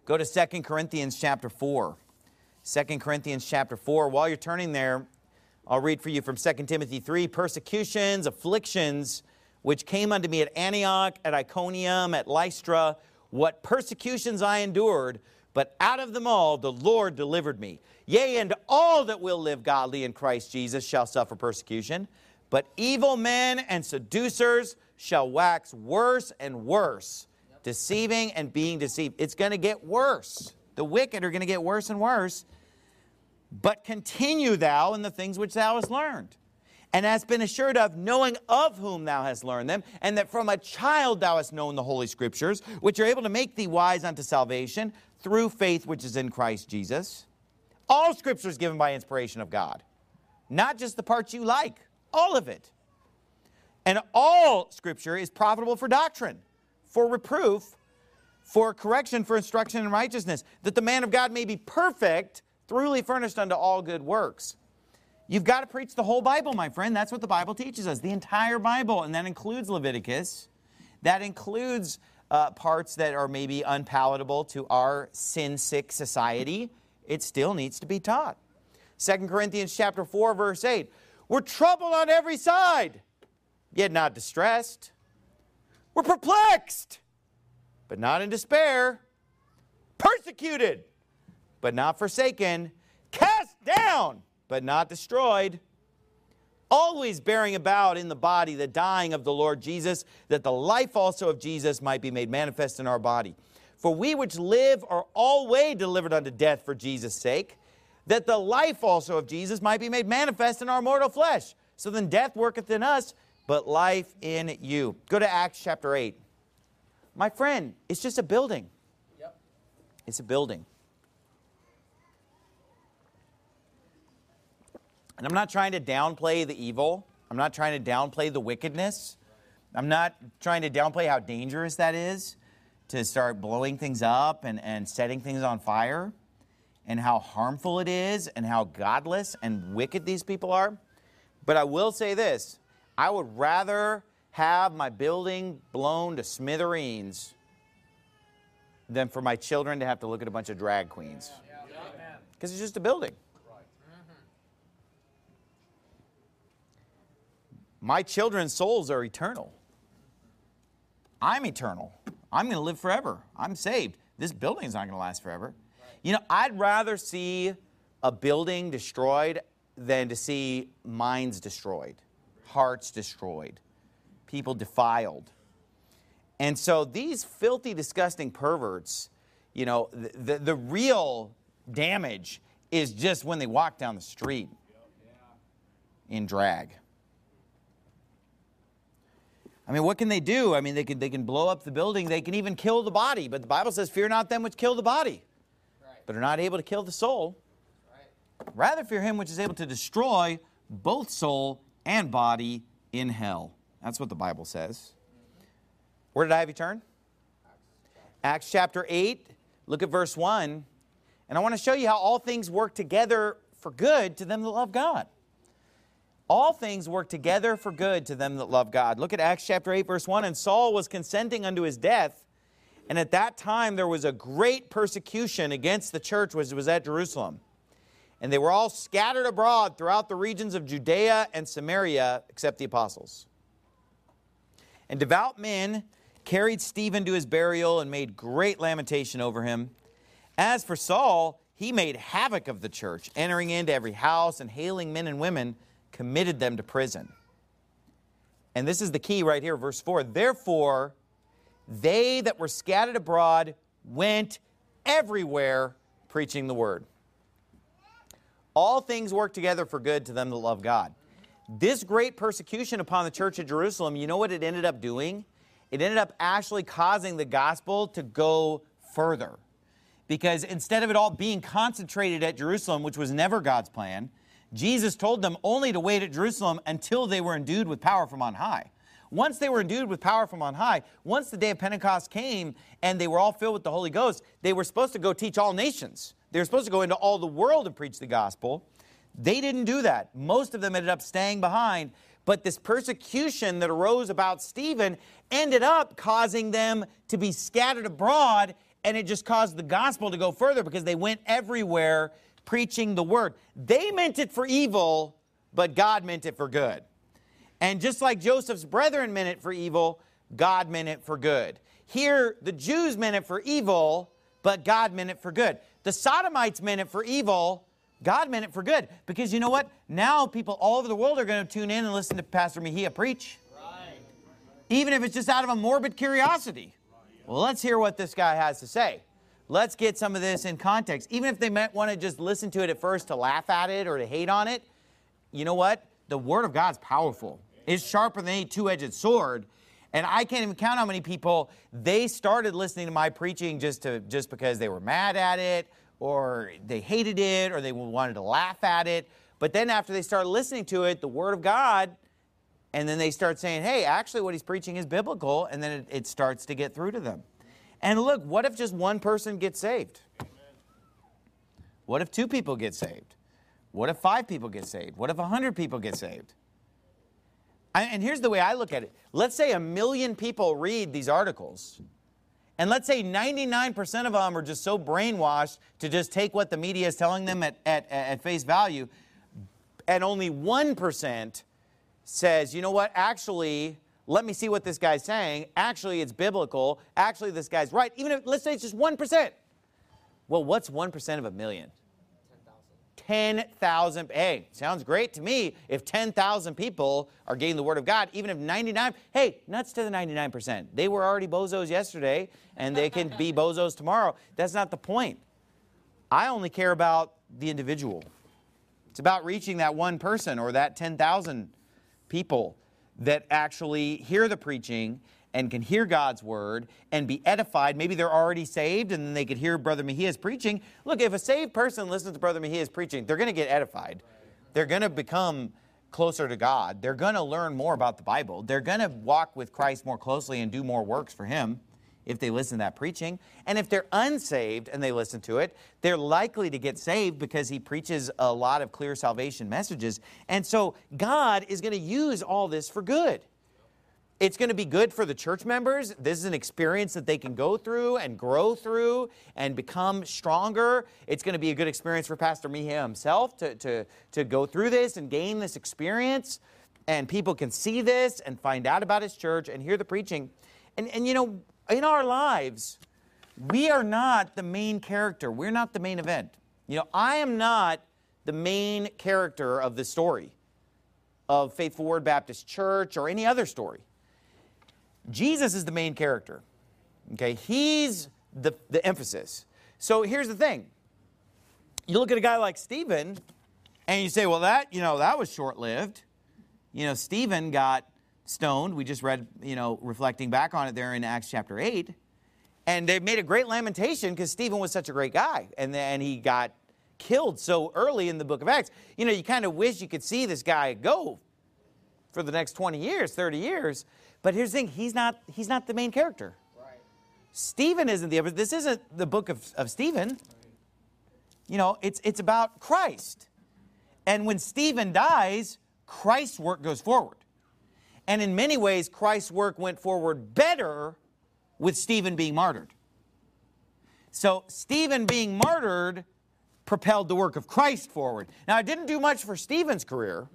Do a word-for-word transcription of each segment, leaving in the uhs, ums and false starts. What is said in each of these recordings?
Go to Second Corinthians chapter four. Second Corinthians chapter four. While you're turning there, I'll read for you from Second Timothy three. Persecutions, afflictions, which came unto me at Antioch, at Iconium, at Lystra, what persecutions I endured, but out of them all the Lord delivered me. Yea, and all that will live godly in Christ Jesus shall suffer persecution. But evil men and seducers shall wax worse and worse, deceiving and being deceived. It's going to get worse. The wicked are going to get worse and worse. But continue thou in the things which thou hast learned, and hast been assured of, knowing of whom thou hast learned them, and that from a child thou hast known the Holy Scriptures, which are able to make thee wise unto salvation, through faith which is in Christ Jesus. All Scripture is given by inspiration of God. Not just the parts you like. All of it. And all Scripture is profitable for doctrine, for reproof, for correction, for instruction in righteousness, that the man of God may be perfect, thoroughly furnished unto all good works. You've got to preach the whole Bible, my friend. That's what the Bible teaches us, the entire Bible. And that includes Leviticus. That includes uh, parts that are maybe unpalatable to our sin-sick society. It still needs to be taught. Second Corinthians chapter four, verse eight. We're troubled on every side, yet not distressed. We're perplexed, but not in despair. Persecuted, but not forsaken. Cast down, but not destroyed. Always bearing about in the body the dying of the Lord Jesus, that the life also of Jesus might be made manifest in our body. For we which live are always delivered unto death for Jesus' sake, that the life also of Jesus might be made manifest in our mortal flesh. So then death worketh in us, but life in you. Go to Acts chapter eight. My friend, it's just a building. Yep. It's a building. And I'm not trying to downplay the evil. I'm not trying to downplay the wickedness. I'm not trying to downplay how dangerous that is to start blowing things up and, and setting things on fire, and how harmful it is, and how godless and wicked these people are. But I will say this, I would rather have my building blown to smithereens than for my children to have to look at a bunch of drag queens. Because it's just a building. My children's souls are eternal. I'm eternal. I'm going to live forever. I'm saved. This building's not going to last forever. You know, I'd rather see a building destroyed than to see minds destroyed, hearts destroyed, people defiled. And so these filthy, disgusting perverts, you know, the, the, the real damage is just when they walk down the street in drag. I mean, what can they do? I mean, they can, they can blow up the building. They can even kill the body. But the Bible says, fear not them which kill the body, but are not able to kill the soul. Right. Rather fear him which is able to destroy both soul and body in hell. That's what the Bible says. Mm-hmm. Where did I have you turn? Acts chapter eight. Look at verse one. And I want to show you how all things work together for good to them that love God. All things work together for good to them that love God. Look at Acts chapter eight, verse one. And Saul was consenting unto his death. And at that time there was a great persecution against the church which was at Jerusalem. And they were all scattered abroad throughout the regions of Judea and Samaria, except the apostles. And devout men carried Stephen to his burial and made great lamentation over him. As for Saul, he made havoc of the church, entering into every house and hailing men and women, committed them to prison. And this is the key right here, verse four. Therefore, they that were scattered abroad went everywhere preaching the word. All things work together for good to them that love God. This great persecution upon the church at Jerusalem, you know what it ended up doing? It ended up actually causing the gospel to go further. Because instead of it all being concentrated at Jerusalem, which was never God's plan, Jesus told them only to wait at Jerusalem until they were endued with power from on high. Once they were endued with power from on high, once the day of Pentecost came and they were all filled with the Holy Ghost, they were supposed to go teach all nations. They were supposed to go into all the world and preach the gospel. They didn't do that. Most of them ended up staying behind. But this persecution that arose about Stephen ended up causing them to be scattered abroad and it just caused the gospel to go further because they went everywhere preaching the word. They meant it for evil, but God meant it for good. And just like Joseph's brethren meant it for evil, God meant it for good. Here, the Jews meant it for evil, but God meant it for good. The Sodomites meant it for evil, God meant it for good. Because you know what? Now people all over the world are going to tune in and listen to Pastor Mejia preach. Right. Even if it's just out of a morbid curiosity. Well, let's hear what this guy has to say. Let's get some of this in context. Even if they might want to just listen to it at first to laugh at it or to hate on it, you know what? The Word of God's powerful. It's sharper than any two-edged sword. And I can't even count how many people, they started listening to my preaching just to just because they were mad at it, or they hated it, or they wanted to laugh at it. But then after they start listening to it, the Word of God, and then they start saying, hey, actually what he's preaching is biblical, and then it, it starts to get through to them. And look, what if just one person gets saved? What if two people get saved? What if five people get saved? What if a hundred people get saved? I, and here's the way I look at it. Let's say a million people read these articles. And let's say ninety-nine percent of them are just so brainwashed to just take what the media is telling them at, at, at face value. And only one percent says, you know what, actually, let me see what this guy's saying. Actually, it's biblical. Actually, this guy's right. Even if, let's say it's just one percent. Well, what's one percent of a million? ten thousand. Hey, sounds great to me if ten thousand people are getting the Word of God, even if ninety-nine, hey, nuts to the ninety-nine percent. They were already bozos yesterday, and they can be bozos tomorrow. That's not the point. I only care about the individual. It's about reaching that one person or that ten thousand people that actually hear the preaching and can hear God's Word and be edified. Maybe they're already saved and then they could hear Brother Mejia's preaching. Look, if a saved person listens to Brother Mejia's preaching, they're going to get edified. They're going to become closer to God. They're going to learn more about the Bible. They're going to walk with Christ more closely and do more works for Him if they listen to that preaching. And if they're unsaved and they listen to it, they're likely to get saved because he preaches a lot of clear salvation messages. And so God is going to use all this for good. It's going to be good for the church members. This is an experience that they can go through and grow through and become stronger. It's going to be a good experience for Pastor Mejia himself to, to, to go through this and gain this experience. And people can see this and find out about his church and hear the preaching. And, and you know, in our lives, we are not the main character. We're not the main event. You know, I am not the main character of the story of Faithful Word Baptist Church or any other story. Jesus is the main character. Okay, he's the, the emphasis. So here's the thing. You look at a guy like Stephen, and you say, well, that, you know, that was short-lived. You know, Stephen got stoned. We just read, you know, reflecting back on it there in Acts chapter eight. And they made a great lamentation because Stephen was such a great guy. And then he got killed so early in the book of Acts. You know, you kind of wish you could see this guy go for the next twenty years, thirty years. But here's the thing, he's not, he's not the main character. Right. Stephen isn't the, this isn't the book of, of Stephen. Right. You know, it's, it's about Christ. And when Stephen dies, Christ's work goes forward. And in many ways, Christ's work went forward better with Stephen being martyred. So Stephen being martyred propelled the work of Christ forward. Now, it didn't do much for Stephen's career,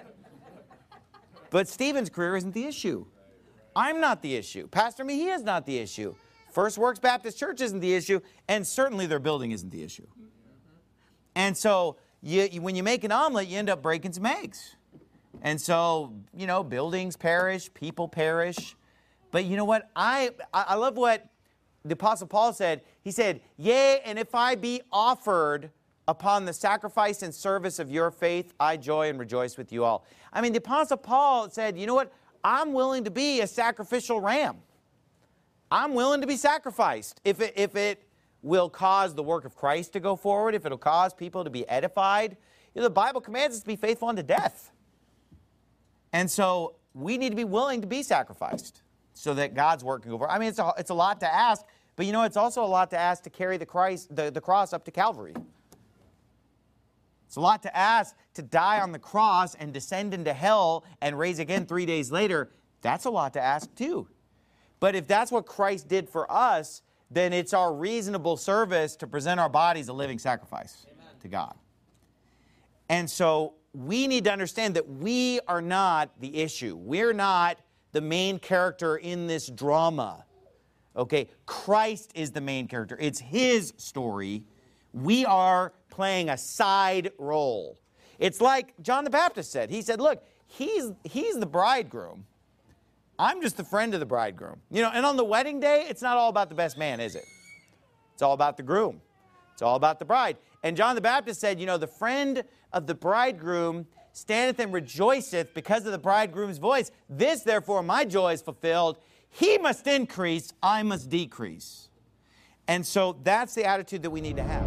but Stephen's career isn't the issue. I'm not the issue. Pastor Mejia is not the issue. First Works Baptist Church isn't the issue, and certainly their building isn't the issue. And so you, you, when you make an omelet, you end up breaking some eggs. And so, you know, buildings perish, people perish. But you know what? I, I love what the Apostle Paul said. He said, yea, and if I be offered upon the sacrifice and service of your faith, I joy and rejoice with you all. I mean, the Apostle Paul said, you know what? I'm willing to be a sacrificial ram. I'm willing to be sacrificed if it, if it will cause the work of Christ to go forward, if it will cause people to be edified. You know, the Bible commands us to be faithful unto death. And so we need to be willing to be sacrificed so that God's work can go forward. I mean, it's a, it's a lot to ask, but you know, it's also a lot to ask to carry the, Christ, the, the cross up to Calvary. It's a lot to ask to die on the cross and descend into hell and raise again three days later. That's a lot to ask too. But if that's what Christ did for us, then it's our reasonable service to present our bodies a living sacrifice Amen. To God. And so we need to understand that we are not the issue. We're not the main character in this drama. Okay, Christ is the main character. It's His story. We are playing a side role. It's like John the Baptist said. He said, look, he's, he's the bridegroom. I'm just the friend of the bridegroom. You know, and on the wedding day, it's not all about the best man, is it? It's all about the groom. It's all about the bride. And John the Baptist said, you know, the friend of the bridegroom standeth and rejoiceth because of the bridegroom's voice. This, therefore, my joy is fulfilled. He must increase, I must decrease. And so that's the attitude that we need to have.